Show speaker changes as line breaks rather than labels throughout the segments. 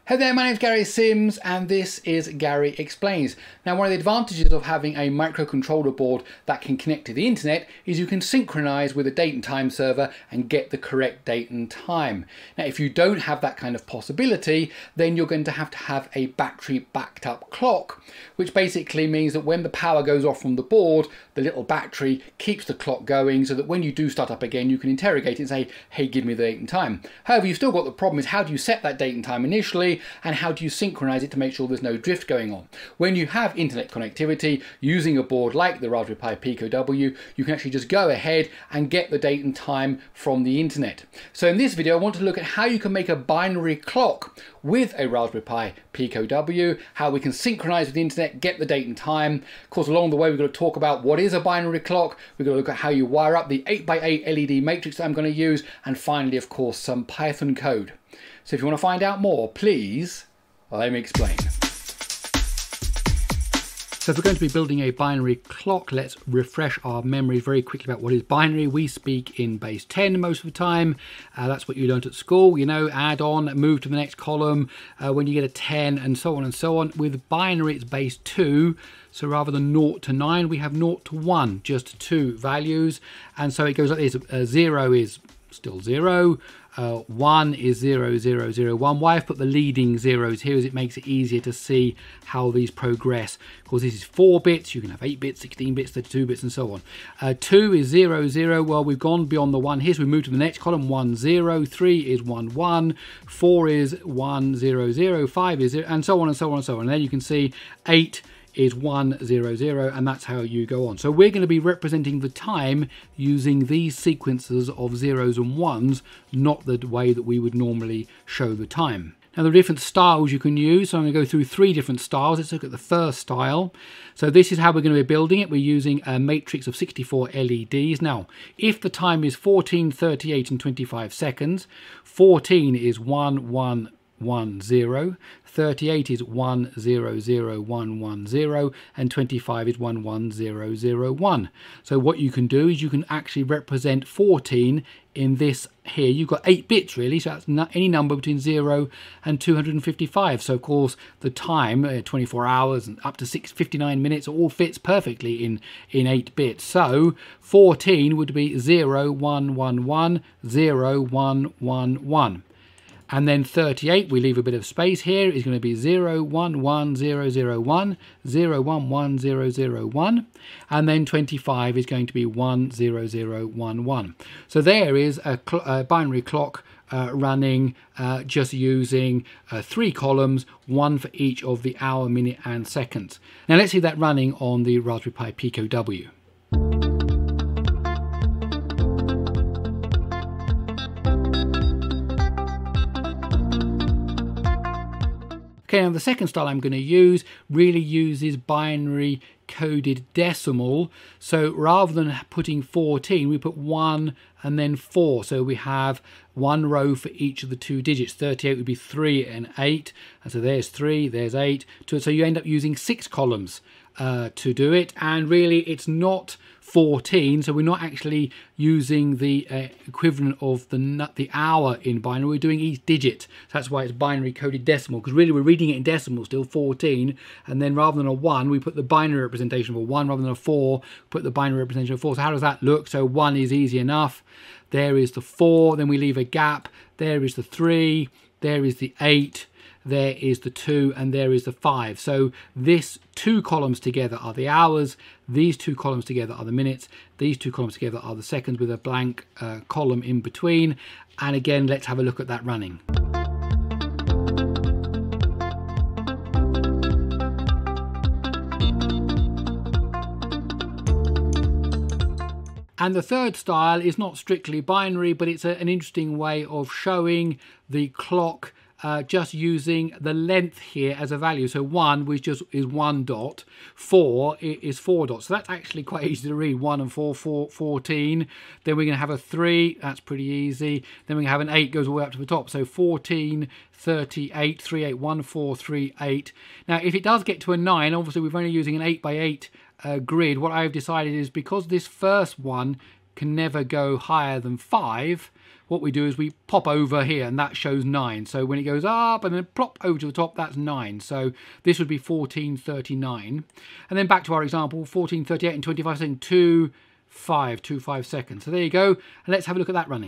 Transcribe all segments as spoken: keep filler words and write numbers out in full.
Hey there, my name is Gary Sims and this is Gary Explains. Now, one of the advantages of having a microcontroller board that can connect to the internet is you can synchronize with a date and time server and get the correct date and time. Now, if you don't have that kind of possibility, then you're going to have to have a battery backed up clock, which basically means that when the power goes off from the board, the little battery keeps the clock going so that when you do start up again, you can interrogate it and say, hey, give me the date and time. However, you've still got the problem is how do you set that date and time initially? And how do you synchronize it to make sure there's no drift going on? When you have internet connectivity using a board like the Raspberry Pi Pico W, you can actually just go ahead and get the date and time from the internet. So in this video, I want to look at how you can make a binary clock with a Raspberry Pi Pico W, how we can synchronize with the internet, get the date and time. Of course, along the way, we're going to talk about what is a binary clock. We're going to look at how you wire up the eight by eight L E D matrix that I'm going to use. And finally, of course, some Python code. So if you want to find out more, please let me explain. So if we're going to be building a binary clock, let's refresh our memory very quickly about what is binary. We speak in base ten most of the time. Uh, that's what you learned at school, you know, add on, move to the next column uh, when you get a ten and so on and so on. With binary, it's base two. So rather than zero to nine, we have zero to one, just two values. And so it goes like this, uh, zero is still zero. Uh, one is zero, zero, zero, one. Why I've put the leading zeros here is it makes it easier to see how these progress. Of course, this is four bits. You can have eight bits, sixteen bits, thirty-two bits, and so on. Uh, two is zero, zero. Well, we've gone beyond the one here, so we move to the next column. one, zero. three is one, one. four is one, zero, zero. five is zero, and so on and so on and so on. And then you can see eight is one, zero, zero, and that's how you go on. So we're going to be representing the time using these sequences of zeros and ones, not the way that we would normally show the time. Now, there are different styles you can use, so I'm going to go through three different styles. Let's look at the first style. So this is how we're going to be building it. We're using a matrix of sixty-four L E Ds. Now, if the time is fourteen, thirty-eight, and twenty-five seconds, fourteen is one, one, one, zero, thirty-eight is one, zero, zero, one, one, zero, and twenty-five is one, one, zero, zero, one. So what you can do is you can actually represent fourteen in this here. You've got eight bits really, so that's any number between zero and two hundred fifty-five. So of course the time, uh, twenty-four hours and up to six fifty-nine minutes, all fits perfectly in in eight bits. So fourteen would be zero, one, one, one, zero, one, one, one. And then thirty-eight, we leave a bit of space here, is going to be zero, one, one, zero, zero, one, zero, one, one, zero, zero, one. And then twenty-five is going to be one, zero, zero, one, one. So there is a, cl a binary clock uh, running uh, just using uh, three columns, one for each of the hour, minute, and seconds. Now let's see that running on the Raspberry Pi Pico W. Okay, now the second style I'm going to use really uses binary coded decimal. So rather than putting fourteen, we put one and then four. So we have one row for each of the two digits. thirty-eight would be three and eight. And so there's three, there's eight. So you end up using six columns uh, to do it. And really it's not fourteen, so we're not actually using the uh, equivalent of the the hour in binary. We're doing each digit, so that's why it's binary coded decimal, because really we're reading it in decimal still, fourteen, and then rather than a one we put the binary representation of a one, rather than a four put the binary representation of four. So how does that look? So one is easy enough. There is the four, then we leave a gap. There is the three, there is the eight, there is the two, and there is the five. So this two columns together are the hours, these two columns together are the minutes, these two columns together are the seconds with a blank uh, column in between. And again, let's have a look at that running. And the third style is not strictly binary, but it's a, an interesting way of showing the clock Uh, just using the length here as a value. So one, which just is one dot, four is four dots. So that's actually quite easy to read. One and four, four, fourteen. Then we're going to have a three. That's pretty easy. Then we have an eight, goes all the way up to the top. So fourteen, thirty-eight, three, eight, one, four, three, eight. Now, if it does get to a nine, obviously we're only using an eight by eight uh, grid. What I've decided is because this first one can never go higher than five, what we do is we pop over here and that shows nine. So when it goes up and then plop over to the top, that's nine. So this would be fourteen thirty-nine. And then back to our example, fourteen thirty-eight and twenty-five seconds, two, five, two, five seconds. So there you go. And let's have a look at that running.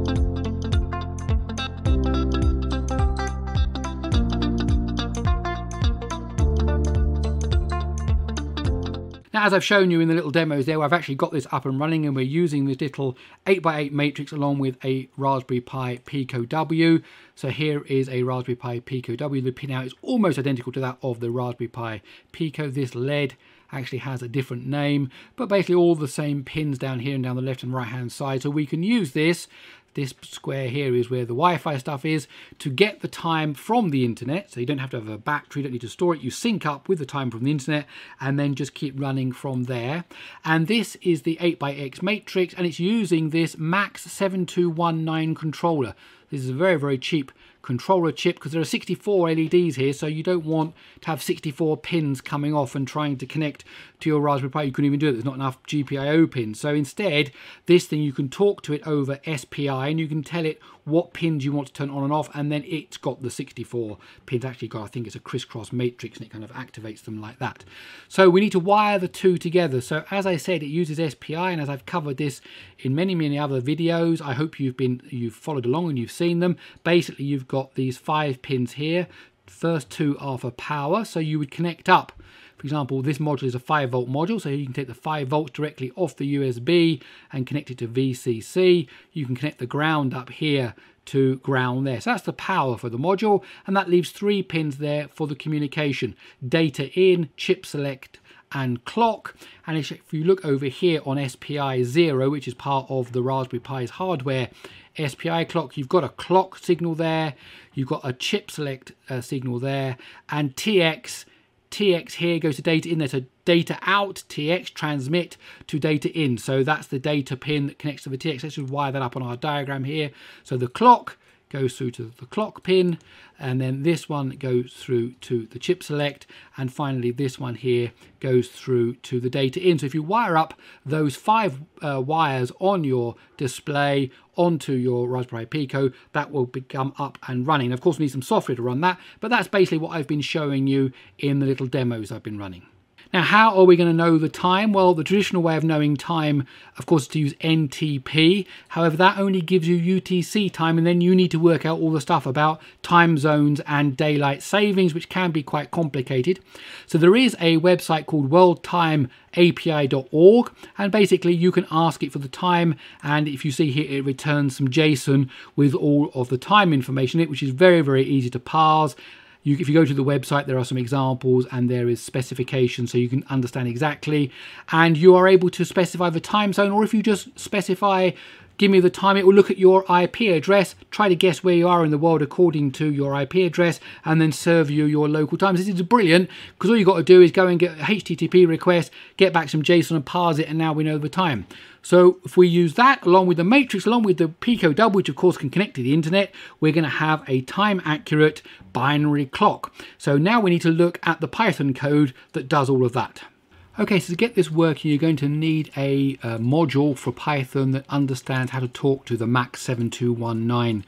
Now, as I've shown you in the little demos there, I've actually got this up and running, and we're using this little eight by eight matrix along with a Raspberry Pi Pico W. So here is a Raspberry Pi Pico W. The pinout is almost identical to that of the Raspberry Pi Pico. This L E D actually has a different name, but basically all the same pins down here and down the left and right hand side. So we can use this. This square here is where the Wi-Fi stuff is, to get the time from the internet. So you don't have to have a battery, you don't need to store it. You sync up with the time from the internet and then just keep running from there. And this is the eight by X matrix, and it's using this MAX seven two one nine controller. This is a very, very cheap controller chip because there are sixty-four L E Ds here, so you don't want to have sixty-four pins coming off and trying to connect to your Raspberry Pi. You couldn't even do it. There's not enough G P I O pins. So instead, this thing, you can talk to it over S P I and you can tell it what pins you want to turn on and off, and then it's got the sixty-four pins. Actually got, I think it's a crisscross matrix, and it kind of activates them like that. So we need to wire the two together. So as I said, it uses S P I, and as I've covered this in many, many other videos, I hope you've been you've followed along and you've seen them. Basically, you've got these five pins here. First two are for power, so you would connect up. For example, this module is a five volt module, so you can take the five volts directly off the U S B and connect it to V C C. You can connect the ground up here to ground there. So that's the power for the module, and that leaves three pins there for the communication. Data in, chip select, and clock. And if you look over here on S P I zero, which is part of the Raspberry Pi's hardware S P I clock, you've got a clock signal there, you've got a chip select uh, signal there, and T X T X here goes to data in there. So data out, T X, transmit to data in. So that's the data pin that connects to the T X. Let's just wire that up on our diagram here. So the clock goes through to the clock pin, and then this one goes through to the chip select, and finally this one here goes through to the data in. So if you wire up those five uh, wires on your display onto your Raspberry Pi Pico, that will become up and running. Of course, we need some software to run that, but that's basically what I've been showing you in the little demos I've been running. Now, how are we going to know the time? Well, the traditional way of knowing time, of course, is to use N T P. However, that only gives you U T C time, and then you need to work out all the stuff about time zones and daylight savings, which can be quite complicated. So there is a website called world time A P I dot org, and basically you can ask it for the time, and if you see here, it returns some JSON with all of the time information in it, which is very, very easy to parse. You, if you go to the website, there are some examples and there is specifications, so you can understand exactly, and you are able to specify the time zone, or if you just specify, give me the time, it will look at your I P address, try to guess where you are in the world according to your I P address, and then serve you your local times. This is brilliant because all you've got to do is go and get a H T T P request, get back some JSON and parse it, and now we know the time. So if we use that along with the matrix, along with the Pico W, which of course can connect to the internet, we're going to have a time accurate binary clock. So now we need to look at the Python code that does all of that. Okay, so to get this working, you're going to need a, a module for Python that understands how to talk to the MAX seven two one nine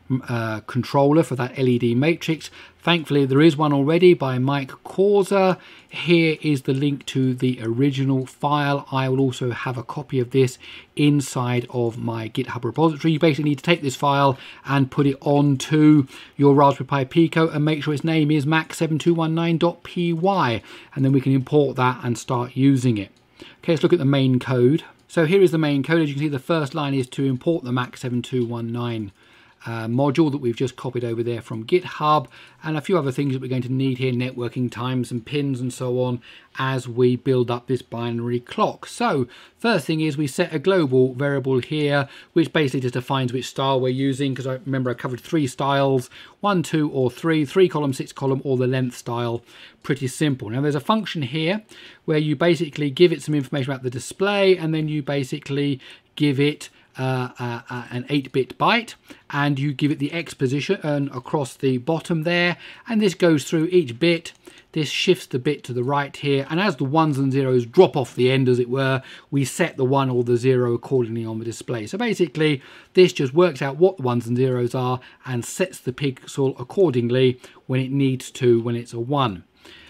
uh, controller for that L E D matrix. Thankfully, there is one already by Mike Causa. Here is the link to the original file. I will also have a copy of this inside of my GitHub repository. You basically need to take this file and put it onto your Raspberry Pi Pico and make sure its name is max seven two one nine dot P Y, and then we can import that and start using it. Okay, let's look at the main code. So here is the main code. As you can see, the first line is to import the MAX seven two one nine Uh, module that we've just copied over there from GitHub, and a few other things that we're going to need here, networking times and pins and so on, as we build up this binary clock. So first thing is we set a global variable here, which basically just defines which style we're using, because I remember I covered three styles, one, two, or three, three column, six column, or the length style. Pretty simple. Now there's a function here where you basically give it some information about the display, and then you basically give it uh, uh, uh, an eight bit byte, and you give it the X position and across the bottom there, and this goes through each bit. This shifts the bit to the right here, and as the ones and zeros drop off the end, as it were, we set the one or the zero accordingly on the display. So basically, this just works out what the ones and zeros are and sets the pixel accordingly when it needs to, when it's a one.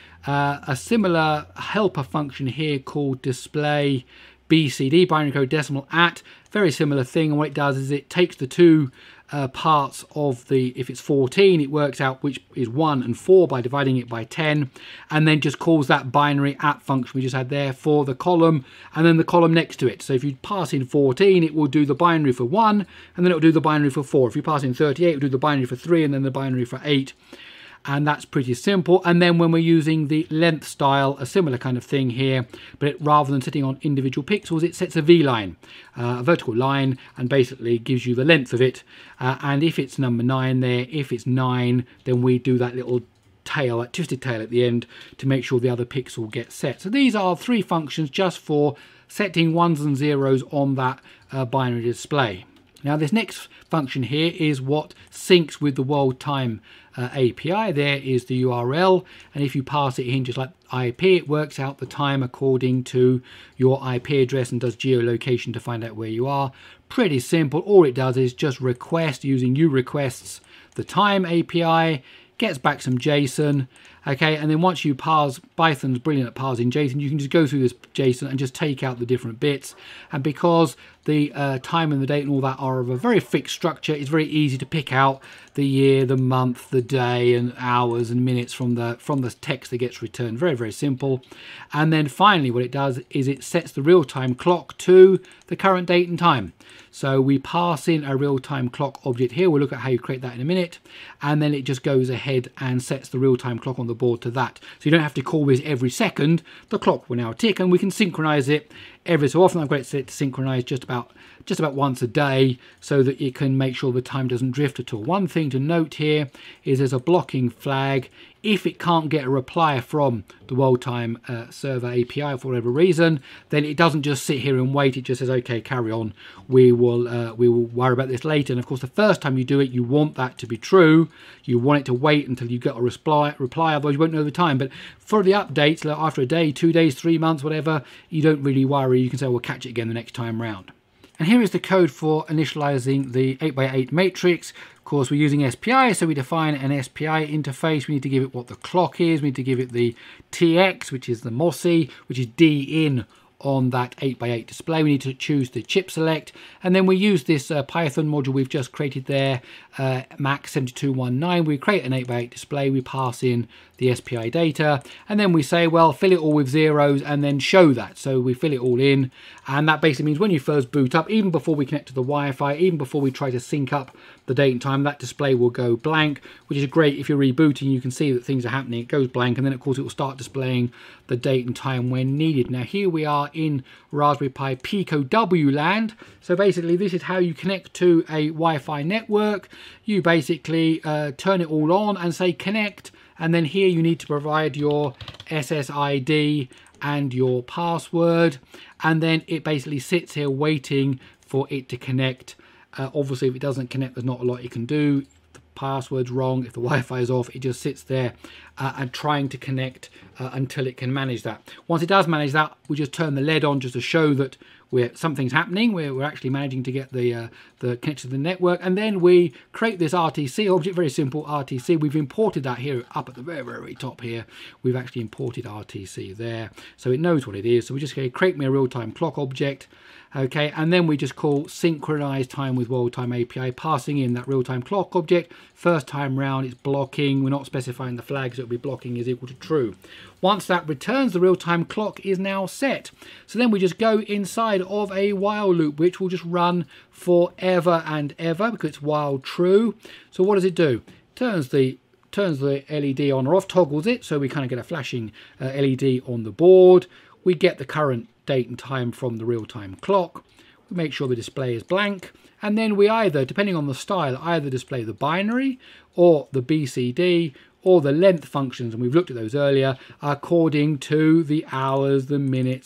Uh, a similar helper function here called display B C D, binary code decimal at, very similar thing, and what it does is it takes the two uh, parts of the, if it's fourteen, it works out which is one and four by dividing it by ten, and then just calls that binary at function we just had there for the column, and then the column next to it. So if you pass in fourteen, it will do the binary for one, and then it will do the binary for four. If you pass in thirty-eight, it will do the binary for three, and then the binary for eight. And that's pretty simple. And then when we're using the length style, a similar kind of thing here, but it, rather than sitting on individual pixels, it sets a V line, uh, a vertical line, and basically gives you the length of it. Uh, and if it's number nine there, if it's nine, then we do that little tail, that twisted tail at the end to make sure the other pixel gets set. So these are three functions just for setting ones and zeros on that uh, binary display. Now this next function here is what syncs with the world time uh, A P I. There is the U R L, and if you pass it in just like I P, it works out the time according to your I P address and does geolocation to find out where you are. Pretty simple. All it does is just request using uRequests the time A P I, gets back some JSON, okay, and then once you parse, Python's brilliant at parsing JSON, you can just go through this JSON and just take out the different bits. And because the uh, time and the date and all that are of a very fixed structure, it's very easy to pick out the year, the month, the day, and hours and minutes from the from the text that gets returned. Very, very simple. And then finally what it does is it sets the real-time clock to the current date and time. So we pass in a real-time clock object here. We'll look at how you create that in a minute. And then it just goes ahead and sets the real-time clock on the board to that. So you don't have to call this every second. The clock will now tick, and we can synchronize it every so often. I've got it set to synchronize just about just about once a day so that it can make sure the time doesn't drift at all. One thing to note here is there's a blocking flag. If it can't get a reply from the world time uh, server A P I for whatever reason, then it doesn't just sit here and wait. It just says, okay, carry on. We will uh, we will worry about this later. And of course, the first time you do it, you want that to be true. You want it to wait until you get a reply, reply otherwise you won't know the time. But for the updates, like after a day, two days, three months, whatever, you don't really worry. You can say, we'll catch it again the next time round. And here is the code for initializing the eight by eight matrix. Of course, we're using S P I, so we define an S P I interface. We need to give it what the clock is. We need to give it the T X, which is the M O S I, which is D in on that eight by eight display. We need to choose the chip select, and then we use this uh, Python module we've just created there, uh, Max seven two one nine. We create an eight by eight display, we pass in the S P I data, and then we say, well, fill it all with zeros and then show that. So we fill it all in, and that basically means when you first boot up, even before we connect to the Wi-Fi, even before we try to sync up the date and time, that display will go blank, which is great. If you're rebooting, you can see that things are happening. It goes blank, and then of course it will start displaying the date and time when needed. Now here we are in Raspberry Pi Pico W land. So basically this is how you connect to a Wi-Fi network. You basically uh, turn it all on and say connect, and then here you need to provide your S S I D and your password, and then it basically sits here waiting for it to connect. Uh, obviously if it doesn't connect, there's not a lot you can do. If the password's wrong, if the Wi-Fi is off, it just sits there uh, and trying to connect uh, until it can manage that. Once it does manage that, we just turn the L E D on just to show that we're, something's happening. We're, we're actually managing to get the, uh, the connection to the network, and then we create this R T C object, very simple R T C. We've imported that here up at the very, very top here. We've actually imported R T C there, so it knows what it is. So we just say create me a real-time clock object. Okay, and then we just call synchronize time with world time A P I, passing in that real-time clock object. First time round it's blocking. We're not specifying the flags, so it'll be blocking is equal to true. Once that returns, the real-time clock is now set. So then we just go inside of a while loop, which will just run forever and ever because it's while true. So what does it do? Turns the turns the L E D on or off, toggles it, so we kind of get a flashing uh, L E D on the board. We get the current date and time from the real-time clock. We make sure the display is blank, and then we either, depending on the style, either display the binary or the B C D or the length functions, and we've looked at those earlier, according to the hours, the minutes,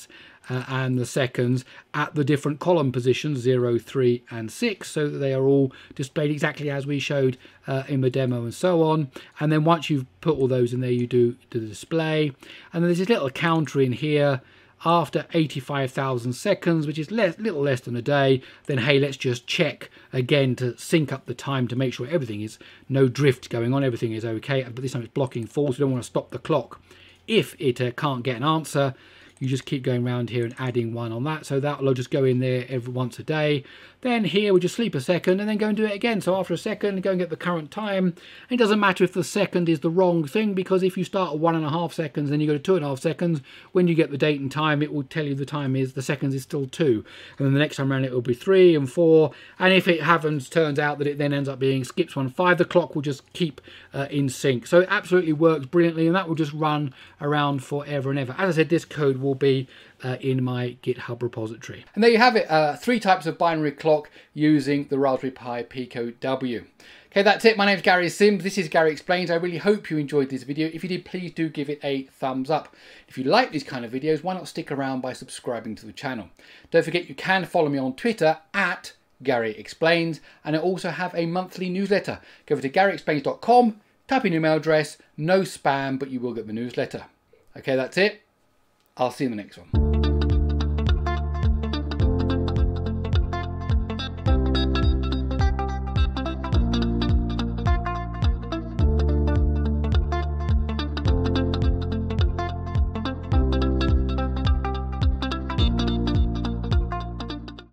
uh, and the seconds at the different column positions, zero, three and six, so that they are all displayed exactly as we showed uh, in the demo and so on. And then once you've put all those in there, you do, do the display. And then there's this little counter in here. After eighty-five thousand seconds, which is less, little less than a day, then hey, let's just check again to sync up the time to make sure everything is no drift going on, everything is okay. But this time it's blocking false. You don't want to stop the clock. If it uh, can't get an answer, you just keep going around here and adding one on that. So that'll just go in there every once a day. Then here we just sleep a second and then go and do it again. So after a second, go and get the current time. It doesn't matter if the second is the wrong thing, because if you start at one and a half seconds, then you go to two and a half seconds. When you get the date and time, it will tell you the time is, the seconds is still two. And then the next time around, it will be three and four. And if it happens, turns out that it then ends up being skips one, five, the clock will just keep uh, in sync. So it absolutely works brilliantly, and that will just run around forever and ever. As I said, this code will be Uh, in my GitHub repository. And there you have it, uh, three types of binary clock using the Raspberry Pi Pico W. Okay, that's it. My name's Gary Sims. This is Gary Explains. I really hope you enjoyed this video. If you did, please do give it a thumbs up. If you like these kind of videos, why not stick around by subscribing to the channel? Don't forget, you can follow me on Twitter at Gary Explains, and I also have a monthly newsletter. Go over to gary explains dot com, type in your email address, no spam, but you will get the newsletter. Okay, that's it. I'll see you in the next one.